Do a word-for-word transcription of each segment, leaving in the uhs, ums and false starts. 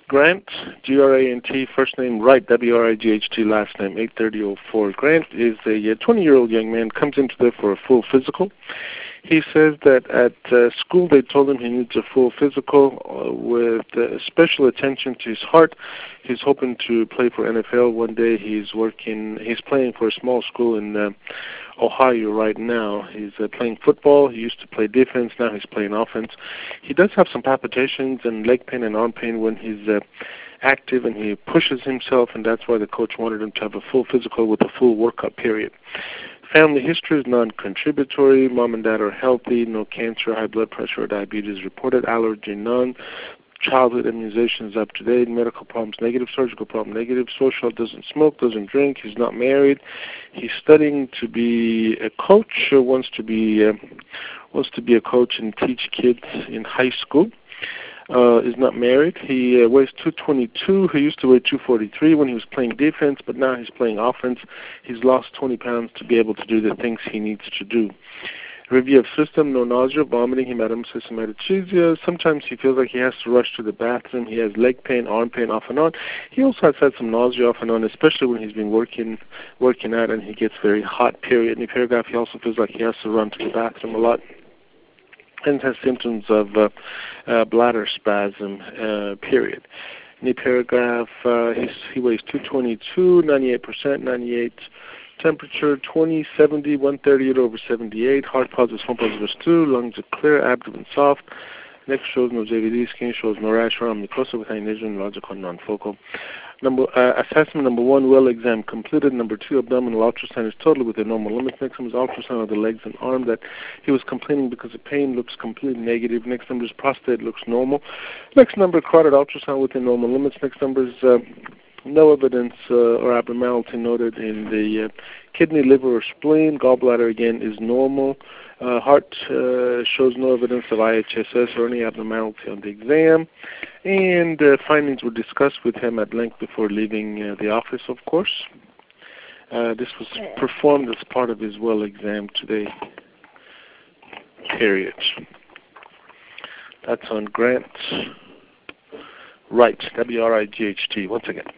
Grant, G R A N T, first name Wright, W R I G H T, last name eight thirty oh four. Grant is a twenty-year-old young man, comes into there for a full physical. He says that at uh, school they told him he needs a full physical uh, with uh, special attention to his heart. He's hoping to play for N F L one day. He's working, he's playing for a small school in uh, Ohio right now. He's uh, playing football. He used to play defense. Now he's playing offense. He does have some palpitations and leg pain and arm pain when he's uh, active, and he pushes himself, and that's why the coach wanted him to have a full physical with a full workup period. Family history is non-contributory. Mom and dad are healthy. No cancer, high blood pressure, or diabetes reported. Allergy, none. Childhood immunizations up to date. Medical problems negative. Surgical problem negative. Social, doesn't smoke, doesn't drink. He's not married. He's studying to be a coach. Or wants to be uh, wants to be a coach and teach kids in high school. Uh, is not married. He uh, weighs two twenty-two. He used to weigh two forty-three when he was playing defense, but now he's playing offense. He's lost twenty pounds to be able to do the things he needs to do. Review of system, no nausea, vomiting, hematemesis, hematochezia. Sometimes he feels like he has to rush to the bathroom. He has leg pain, arm pain off and on. He also has had some nausea off and on, especially when he's been working working out and he gets very hot, period. In the paragraph, he also feels like he has to run to the bathroom a lot and has symptoms of uh, uh, bladder spasm, uh, period. In the paragraph, uh, he's, he weighs two twenty-two, ninety-eight percent, ninety-eight temperature, twenty, seventy, one thirty-eight over seventy-eight, heart pulse home pulse two, lungs are clear, abdomen soft, neck shows no J V D, skin shows no rash around mucosa with aneurysm, logical, non-focal. Number, uh, assessment number one, well exam completed. Number two, abdominal ultrasound is totally within normal limits. Next number is ultrasound of the legs and arm that he was complaining because the pain looks completely negative. Next number is prostate looks normal. Next number, carotid ultrasound within normal limits. Next number is uh, no evidence uh, or abnormality noted in the uh, kidney, liver, or spleen. Gallbladder, again, is normal. Uh, heart uh, shows no evidence of I H S S or any abnormality on the exam. And uh, findings were discussed with him at length before leaving uh, the office, of course. Uh, this was performed as part of his well exam today, period. That's on Grant Wright, W R I G H T, once again.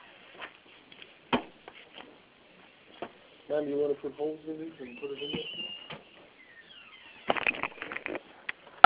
Ma'am, you want to put holes in these and put it in there?